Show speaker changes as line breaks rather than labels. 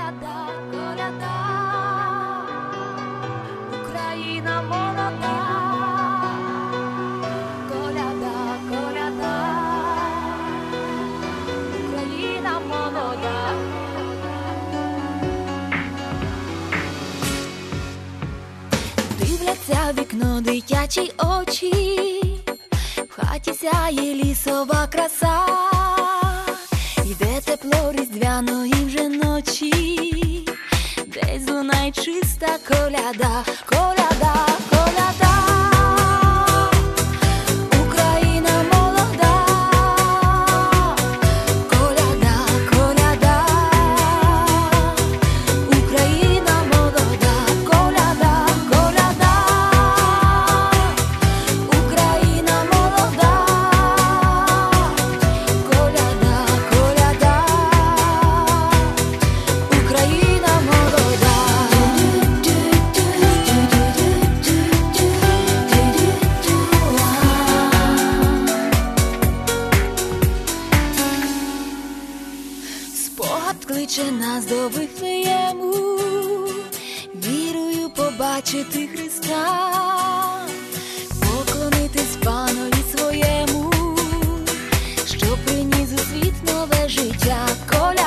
коляда, коляда, Україна молода, коляда, коляда, Україна молода. Дивляться в вікно дитячі очі, в хаті сяє лісова краса, йде тепло різдвяної вже ночі, десь лунає чиста коляда, коляда, коляда. Україна молода, коляда, коляда, Україна молода, коляда, коляда, Україна молода, коляда, коляда, Україна молода. Спогад кличе нас до Вифлеєму, вірою побачити Христа, поклонитись Панові своєму, що приніс у світ нове життя.